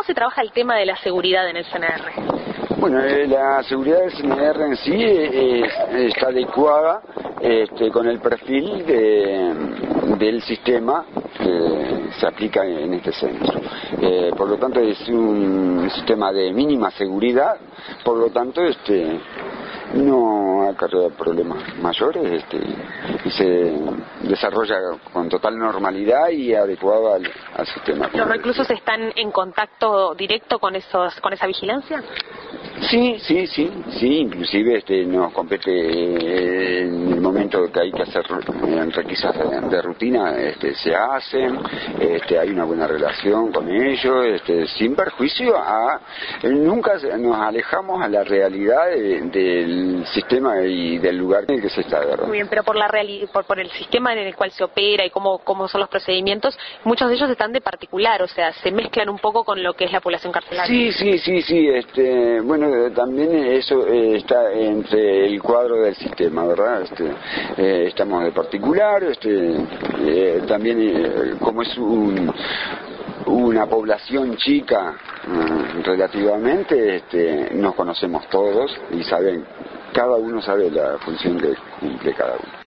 se trabaja el tema de la seguridad en el CNR? Bueno, la seguridad del CNR en sí está adecuada con el perfil del sistema que se aplica en este centro. Por lo tanto es un sistema de mínima seguridad, por lo tanto no acarrea problemas mayores y se desarrolla con total normalidad y adecuado al sistema. ¿Los reclusos están en contacto directo con esa vigilancia? Sí, inclusive nos compete en el momento que hay que hacer requisas de rutina, se hacen, hay una buena relación con ellos, sin perjuicio nunca nos alejamos a la realidad del sistema y del lugar en el que se está, ¿verdad? Muy bien, pero por el sistema en el cual se opera y cómo son los procedimientos, muchos de ellos están de particular, o sea, se mezclan un poco con lo que es la población carcelaria. Sí, bueno, también eso está entre el cuadro del sistema, ¿verdad? Estamos de particular, también como es una población chica relativamente, nos conocemos todos y cada uno sabe la función que cumple cada uno.